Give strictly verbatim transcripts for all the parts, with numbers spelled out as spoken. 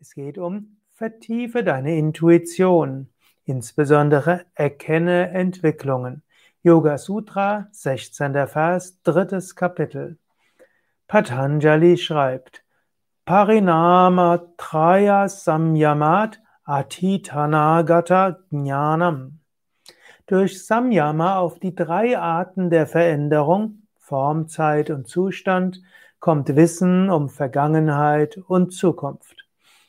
Es geht um vertiefe deine Intuition, insbesondere erkenne Entwicklungen. Yoga Sutra, sechzehnter Vers, drittes Kapitel. Patanjali schreibt: Parinamatraya samyamat atitanagata jnanam. Durch Samyama auf die drei Arten der Veränderung, Form, Zeit und Zustand, kommt Wissen um Vergangenheit und Zukunft.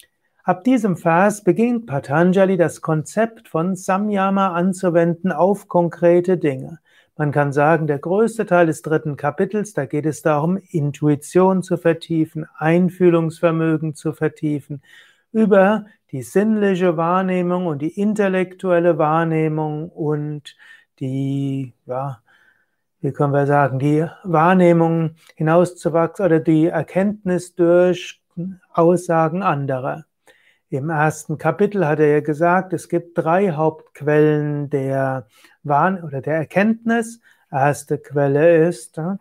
Ab diesem Vers beginnt Patanjali das Konzept von Samyama anzuwenden auf konkrete Dinge. Man kann sagen, der größte Teil des dritten Kapitels, da geht es darum, Intuition zu vertiefen, Einfühlungsvermögen zu vertiefen, über die sinnliche Wahrnehmung und die intellektuelle Wahrnehmung und die, ja, wie können wir sagen, die Wahrnehmung hinauszuwachsen oder die Erkenntnis durch Aussagen anderer. Im ersten Kapitel hat er ja gesagt, es gibt drei Hauptquellen der Wahrn- oder der Erkenntnis. Erste Quelle ist äh,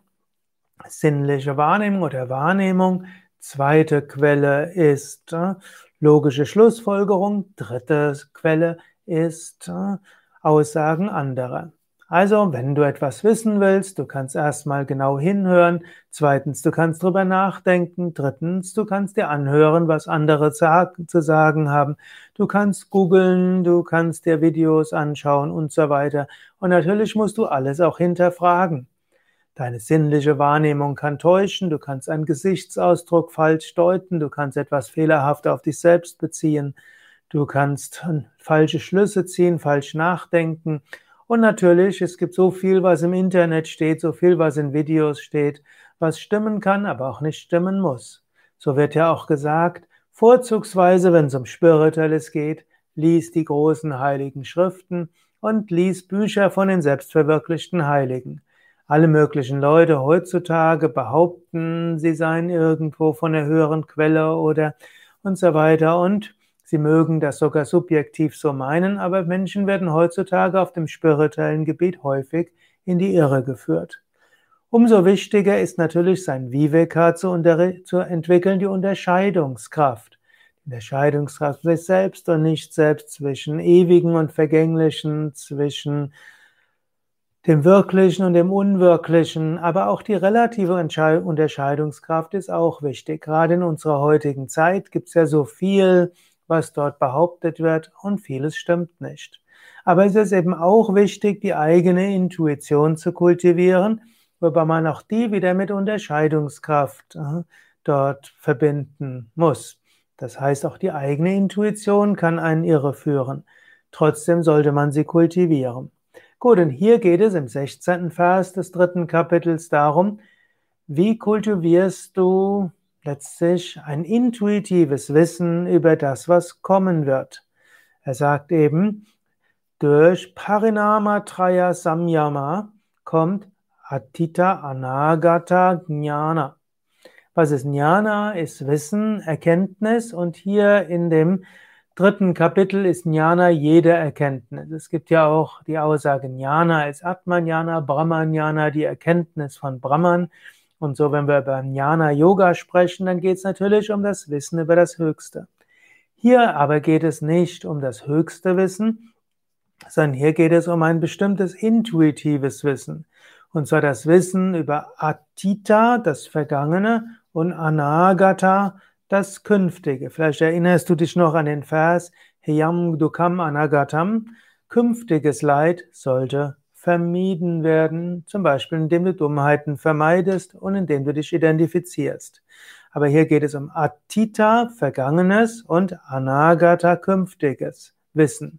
sinnliche Wahrnehmung oder Wahrnehmung. Zweite Quelle ist äh, logische Schlussfolgerung. Dritte Quelle ist äh, Aussagen anderer. Also, wenn du etwas wissen willst, du kannst erstmal genau hinhören. Zweitens, du kannst drüber nachdenken. Drittens, du kannst dir anhören, was andere zu sagen haben. Du kannst googeln, du kannst dir Videos anschauen und so weiter. Und natürlich musst du alles auch hinterfragen. Deine sinnliche Wahrnehmung kann täuschen, du kannst einen Gesichtsausdruck falsch deuten, du kannst etwas fehlerhaft auf dich selbst beziehen, du kannst falsche Schlüsse ziehen, falsch nachdenken. Und natürlich, es gibt so viel, was im Internet steht, so viel, was in Videos steht, was stimmen kann, aber auch nicht stimmen muss. So wird ja auch gesagt, vorzugsweise, wenn es um Spirituelles geht, lies die großen heiligen Schriften und lies Bücher von den selbstverwirklichten Heiligen. Alle möglichen Leute heutzutage behaupten, sie seien irgendwo von der höheren Quelle oder und so weiter und sie mögen das sogar subjektiv so meinen, aber Menschen werden heutzutage auf dem spirituellen Gebiet häufig in die Irre geführt. Umso wichtiger ist natürlich, sein Viveka zu, zu entwickeln, die Unterscheidungskraft. Die Unterscheidungskraft sich selbst und nicht selbst, zwischen Ewigen und Vergänglichen, zwischen dem Wirklichen und dem Unwirklichen, aber auch die relative Unterscheidungskraft ist auch wichtig. Gerade in unserer heutigen Zeit gibt es ja so viel, was dort behauptet wird, und vieles stimmt nicht. Aber es ist eben auch wichtig, die eigene Intuition zu kultivieren, wobei man auch die wieder mit Unterscheidungskraft äh, dort verbinden muss. Das heißt, auch die eigene Intuition kann einen irreführen. Trotzdem sollte man sie kultivieren. Gut, und hier geht es im sechzehnten Vers des dritten Kapitels darum, wie kultivierst du letztlich ein intuitives Wissen über das, was kommen wird. Er sagt eben, durch Parinamatraya Samyama kommt Atita Anagata Jnana. Was ist Jnana? Ist Wissen, Erkenntnis, und hier in dem dritten Kapitel ist Jnana jede Erkenntnis. Es gibt ja auch die Aussage Jnana als Atman-Jnana, Brahman-Jnana, die Erkenntnis von Brahman. Und so, wenn wir über Jnana-Yoga sprechen, dann geht es natürlich um das Wissen über das Höchste. Hier aber geht es nicht um das höchste Wissen, sondern hier geht es um ein bestimmtes intuitives Wissen. Und zwar das Wissen über Atita, das Vergangene, und Anagata, das Künftige. Vielleicht erinnerst du dich noch an den Vers Heyam Dukam Anagatam. Künftiges Leid sollte vermieden werden, zum Beispiel indem du Dummheiten vermeidest und indem du dich identifizierst. Aber hier geht es um Atita, Vergangenes, und Anagata, Künftiges Wissen.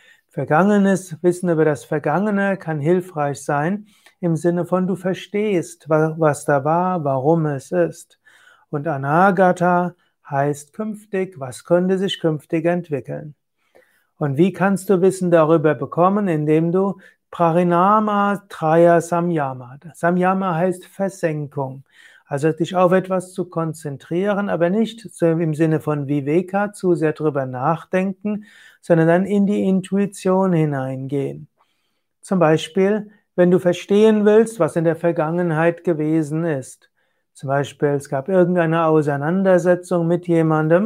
Vergangenes Wissen über das Vergangene kann hilfreich sein, im Sinne von, du verstehst, was da war, warum es ist. Und Anagata heißt künftig, was könnte sich künftig entwickeln. Und wie kannst du Wissen darüber bekommen? Indem du Parinamatraya Samyama. Samyama heißt Versenkung. Also dich auf etwas zu konzentrieren, aber nicht im Sinne von Viveka, zu sehr drüber nachdenken, sondern dann in die Intuition hineingehen. Zum Beispiel, wenn du verstehen willst, was in der Vergangenheit gewesen ist. Zum Beispiel, es gab irgendeine Auseinandersetzung mit jemandem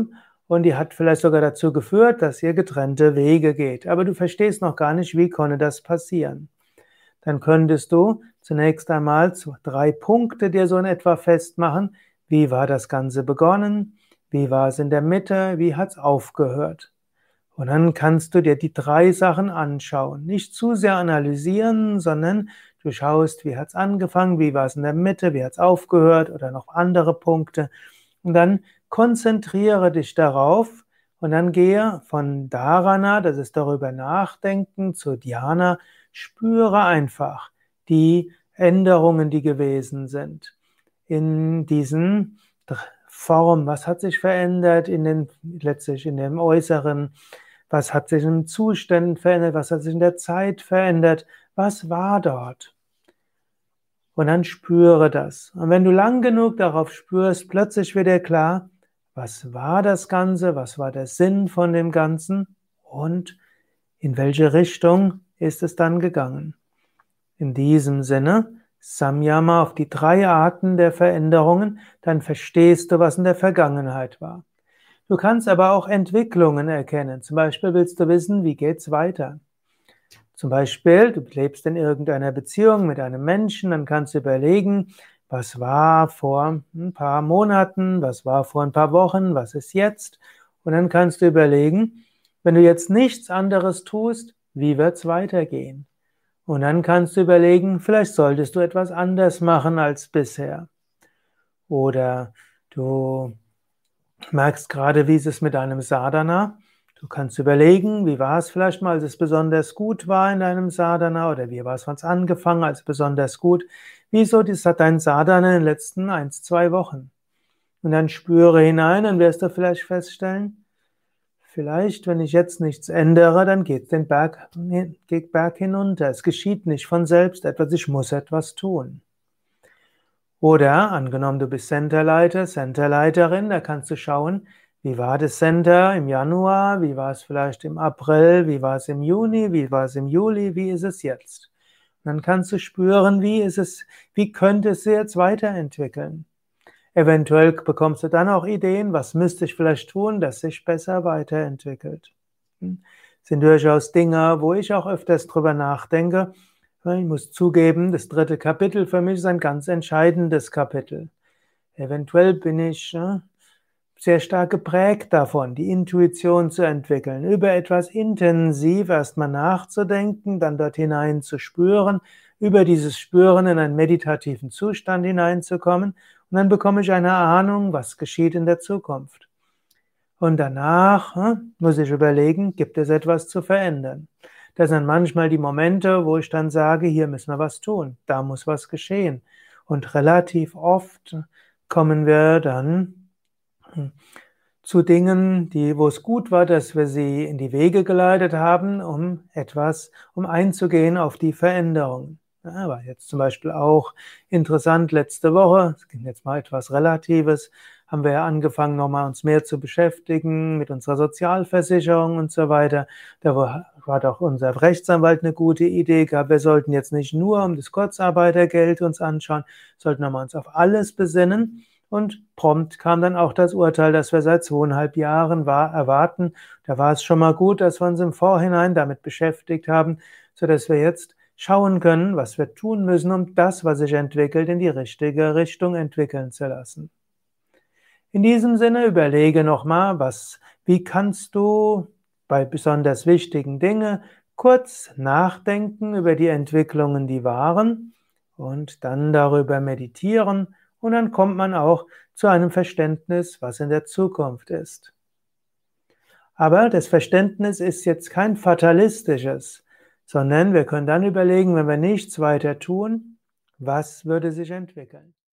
und die hat vielleicht sogar dazu geführt, dass ihr getrennte Wege geht. Aber du verstehst noch gar nicht, wie konnte das passieren. Dann könntest du zunächst einmal zu drei Punkte dir so in etwa festmachen. Wie war das Ganze begonnen? Wie war es in der Mitte? Wie hat es aufgehört? Und dann kannst du dir die drei Sachen anschauen. Nicht zu sehr analysieren, sondern du schaust, wie hat es angefangen, wie war es in der Mitte, wie hat es aufgehört oder noch andere Punkte. Und dann konzentriere dich darauf und dann gehe von Dharana, das ist darüber nachdenken, zu Dhyana. Spüre einfach die Änderungen, die gewesen sind. In diesen Formen, was hat sich verändert in den, letztlich in dem Äußeren, was hat sich in den Zuständen verändert, was hat sich in der Zeit verändert, was war dort? Und dann spüre das. Und wenn du lang genug darauf spürst, plötzlich wird dir klar, was war das Ganze, was war der Sinn von dem Ganzen und in welche Richtung ist es dann gegangen. In diesem Sinne, Samyama auf die drei Arten der Veränderungen, dann verstehst du, was in der Vergangenheit war. Du kannst aber auch Entwicklungen erkennen. Zum Beispiel willst du wissen, wie geht's weiter. Zum Beispiel, du lebst in irgendeiner Beziehung mit einem Menschen, dann kannst du überlegen, was war vor ein paar Monaten, was war vor ein paar Wochen, was ist jetzt? Und dann kannst du überlegen, wenn du jetzt nichts anderes tust, wie wird's weitergehen? Und dann kannst du überlegen, vielleicht solltest du etwas anders machen als bisher. Oder du merkst gerade, wie ist es mit deinem Sadhana? Du kannst überlegen, wie war es vielleicht mal, als es besonders gut war in deinem Sadhana, oder wie war es, wann es angefangen, als besonders gut? Wieso hat dein Sadhana in den letzten eins, zwei Wochen? Und dann spüre hinein, dann wirst du vielleicht feststellen, vielleicht, wenn ich jetzt nichts ändere, dann geht es den Berg, geht Berg hinunter. Es geschieht nicht von selbst etwas, ich muss etwas tun. Oder, angenommen, du bist Centerleiter, Centerleiterin, da kannst du schauen, wie war das Center im Januar, wie war es vielleicht im April, wie war es im Juni, wie war es im Juli, wie ist es jetzt? Und dann kannst du spüren, wie ist es, wie könnte es sich jetzt weiterentwickeln. Eventuell bekommst du dann auch Ideen, was müsste ich vielleicht tun, dass sich besser weiterentwickelt. Das sind durchaus Dinge, wo ich auch öfters drüber nachdenke. Ich muss zugeben, das dritte Kapitel für mich ist ein ganz entscheidendes Kapitel. Eventuell bin ich sehr stark geprägt davon, die Intuition zu entwickeln, über etwas intensiv erstmal nachzudenken, dann dort hinein zu spüren, über dieses Spüren in einen meditativen Zustand hineinzukommen. Und dann bekomme ich eine Ahnung, was geschieht in der Zukunft. Und danach hm, muss ich überlegen, gibt es etwas zu verändern. Das sind manchmal die Momente, wo ich dann sage, hier müssen wir was tun, da muss was geschehen. Und relativ oft kommen wir dann hm, zu Dingen, die, wo es gut war, dass wir sie in die Wege geleitet haben, um etwas, um einzugehen auf die Veränderungen. Ja, war jetzt zum Beispiel auch interessant, letzte Woche, es ging jetzt mal etwas Relatives, haben wir ja angefangen, nochmal uns mehr zu beschäftigen mit unserer Sozialversicherung und so weiter. Da war, hat auch unser Rechtsanwalt eine gute Idee gehabt. Wir sollten jetzt nicht nur um das Kurzarbeitergeld uns anschauen, sollten nochmal uns auf alles besinnen. Und prompt kam dann auch das Urteil, das wir seit zweieinhalb Jahren war, erwarten. Da war es schon mal gut, dass wir uns im Vorhinein damit beschäftigt haben, sodass wir jetzt schauen können, was wir tun müssen, um das, was sich entwickelt, in die richtige Richtung entwickeln zu lassen. In diesem Sinne überlege nochmal, was, wie kannst du bei besonders wichtigen Dingen kurz nachdenken über die Entwicklungen, die waren, und dann darüber meditieren, und dann kommt man auch zu einem Verständnis, was in der Zukunft ist. Aber das Verständnis ist jetzt kein fatalistisches, sondern wir können dann überlegen, wenn wir nichts weiter tun, was würde sich entwickeln.